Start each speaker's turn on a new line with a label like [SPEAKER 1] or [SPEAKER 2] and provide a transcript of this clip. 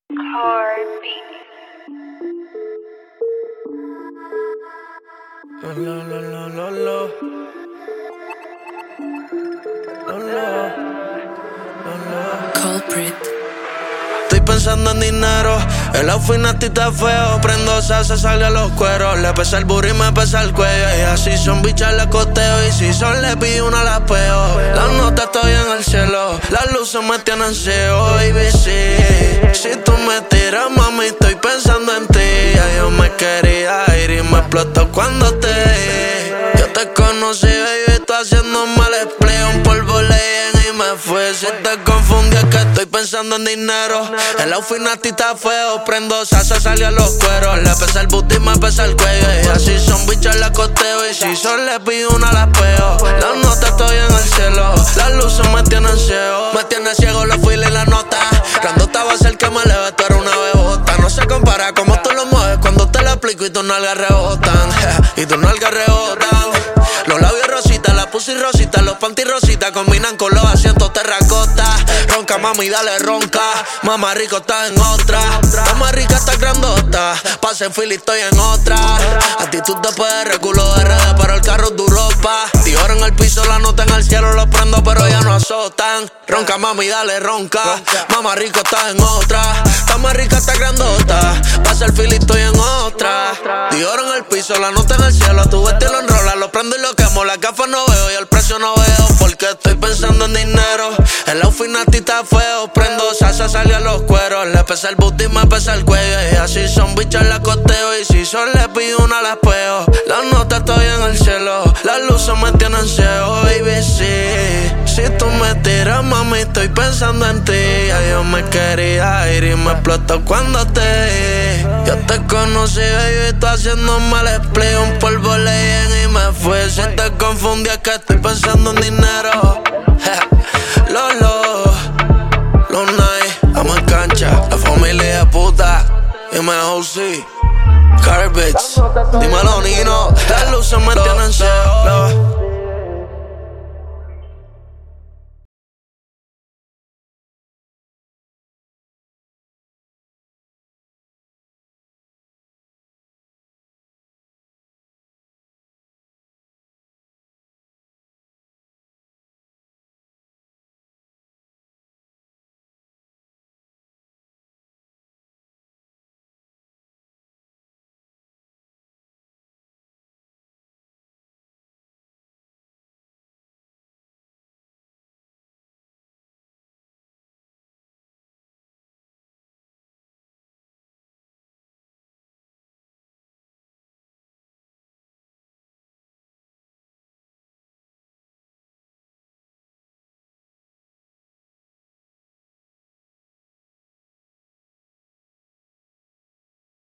[SPEAKER 1] Cardi.
[SPEAKER 2] Lo, lo, lo, lo, lo, lo. Lo, lo.
[SPEAKER 3] Culprit.
[SPEAKER 2] Estoy pensando en dinero, el outfit nasty está feo. Prendo salsa, sale a los cueros. Le pesa el burro y me pesa el cuello. Y así son bichas, le costeo. Y si son le pido una, la peo. Las notas estoy en el cielo, las luces me tienen ciego, baby, sí. Si tú me tiras, mami, estoy pensando en ti. Ya yo me quería ir y me explotó cuando te vi. Yo te conocí, baby, tú haciendo mal empleo. Un polvo leyen y me fue. Si te confundí es que estoy pensando en dinero. El outfit nasty está feo. Prendo salsa, sale a los cueros. Le pesa el booty, me pesa el cuello. Y así son bichas, la costeo. Y si son le pido una, la peo. Las notas estoy en el cielo, las luces me tienen ciego. Me tiene ciego los files y la nota. Cuando estaba cerca me leve, tú eres una bebota. No se compara como tú lo mueves cuando te lo explico y tus nalgas rebotan. Y tus nalgas rebotan. Los labios rositas, la pussy rosita, los panty rositas combinan con los asientos terracota. Ronca, mami, dale ronca. Mamá rico, estás en otra. Mamá rica, estás grandota. Pase en fila y estoy en otra. Actitud de PR, culo de redes, pero el carro es duro pa. Dior en el piso, la nota en el cielo, los prendo, pero ya no azotan. Ronca, mami, dale ronca. Mamá rico, estás en otra. Mamá rica, estás grandota. Pase el fila y estoy en otra. Dior en el piso, la nota en el cielo, tu vestido enrola, lo prendo y lo quemo. Las gafas no veo y el precio no veo, porque estoy pensando en dinero. El outfit nasty está feo. Prendo salsa, sale a los cueros. Le pesa el booty, me pesa el cuello. Y así son bichas, la costeo. Y si son le pido una, la peo. Las notas estoy en el cielo, las luces me tienen ciego, baby, sí. Si tú me tiras, mami, estoy pensando en ti. Ya yo me quería ir y me explotó cuando te vi. Yo te conocí, baby, tú haciendo mal empleo. Un polvo leyen y me fue. Si te confundí es que estoy pensando en dinero. Los nights, estamos en cancha. La familia de puta. Dime OC, Garbage. Dímelo, Nino. Las luces me tienen ciego.